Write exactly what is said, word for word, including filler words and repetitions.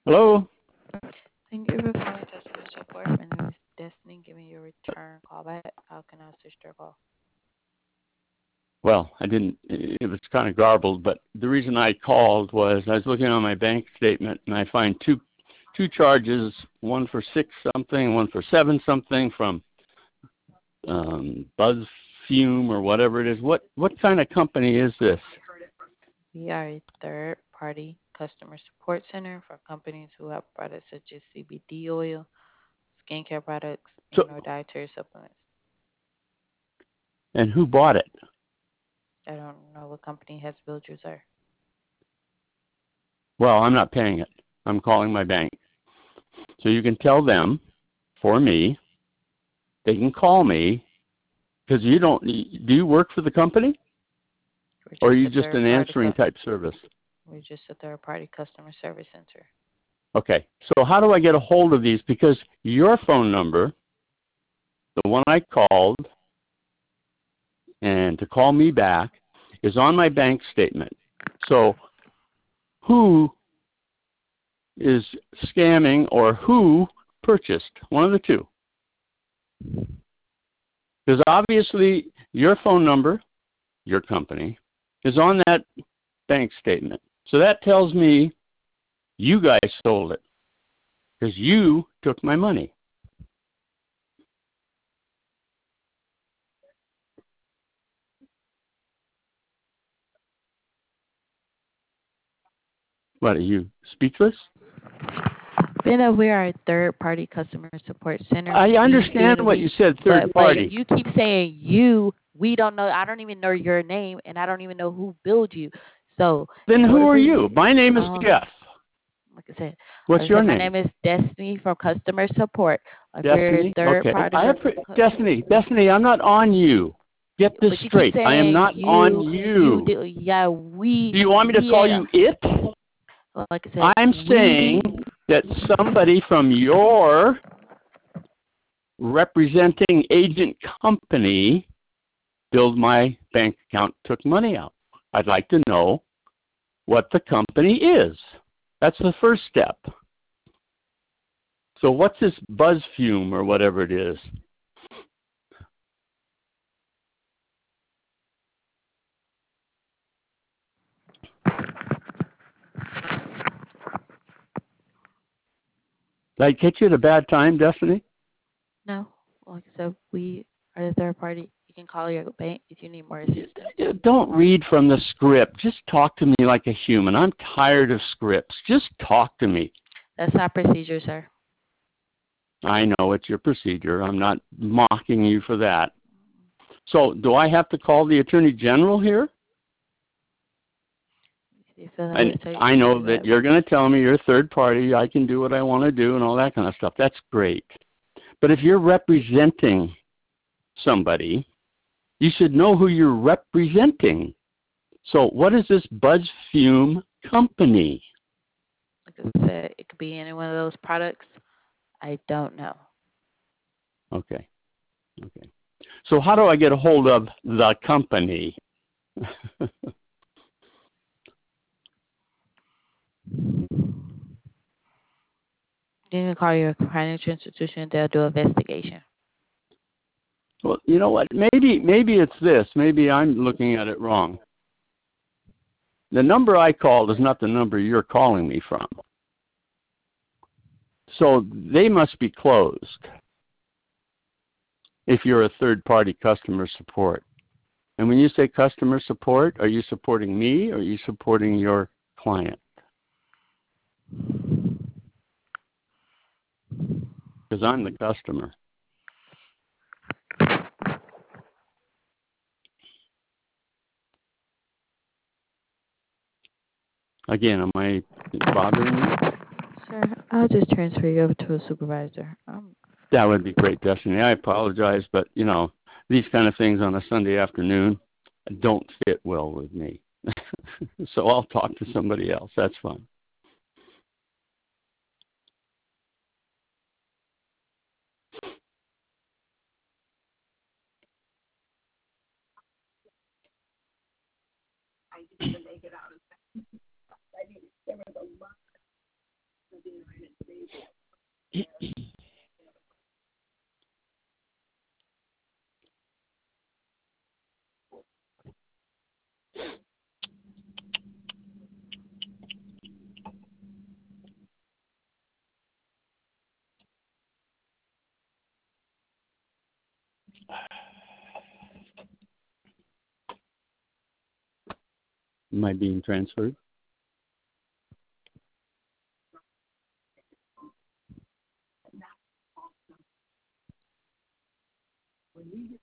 Hello? Thank you for calling customer support. My name is Destiny. Giving you a return call back. How can I assist your call? Well, I didn't, it was kind of garbled, but the reason I called was I was looking on my bank statement and I find two two charges, one for six something, one for seven something from um, Buzz Fume or whatever it is. What what kind of company is this? We are a third-party customer support center for companies who have products such as C B D oil, skincare products, So, and or dietary supplements. and who bought it? I don't know what company has billed you, sir. Well, I'm not paying it. I'm calling my bank. So you can tell them for me, they can call me because you don't, do you work for the company We're or are just you a just an third-party. answering cu- type service? We're just a third-party customer service center. Okay, so how do I get a hold of these? Because your phone number, the one I called, and to call me back, is on my bank statement. So who is scamming or who purchased? One of the two. Because obviously your phone number, your company, is on that bank statement. So that tells me you guys sold it because you took my money. What, are you speechless? Being that we are a third-party customer support center, I we understand what literally, you said, third but but party. you keep saying you. We don't know. I don't even know your name, and I don't even know who billed you. So Then in who order are for you? you, My name is uh, Jeff. like I said, What's like I your said, my name? name is Destiny from customer support. Like we're a Destiny? Okay. third-party. I have cu- cu- Destiny. Destiny, I'm not on you. Get this But you keep straight. I am saying not on you, you you. do. Yeah, we, Do you want me to we call ain't. you it? Like I said, I'm saying we. that somebody from your representing agent company billed my bank account, took money out. I'd like to know what the company is. That's the first step. So what's this Buzz Fume or whatever it is? Did I catch you at a bad time, Destiny? No, like I said, we are the third party. You can call your bank if you need more assistance. Don't read from the script. Just talk to me like a human. I'm tired of scripts. Just talk to me. That's not procedure, sir. I know it's your procedure. I'm not mocking you for that. So do I have to call the Attorney General here? If you feel that And way, sir, you I can do know that that. you're going to tell me you're a third party. I can do what I want to do and all that kind of stuff. That's great. But if you're representing somebody, you should know who you're representing. So what is this Buzz Fume company? Like I said, it could be any one of those products. I don't know. Okay. Okay. So how do I get a hold of the company? You can call your financial institution. They'll do an investigation. Well, you know what? Maybe maybe it's this. Maybe I'm looking at it wrong. The number I called is not the number you're calling me from. So they must be closed if you're a third-party customer support. And when you say customer support, are you supporting me or are you supporting your client? Because I'm the customer. Again, am I bothering you? Sir, I'll just transfer you over to a supervisor. Um, That would be great, Destiny. I apologize, but, you know, these kind of things on a Sunday afternoon don't fit well with me. So I'll talk to somebody else. That's fine. Am I being transferred? When we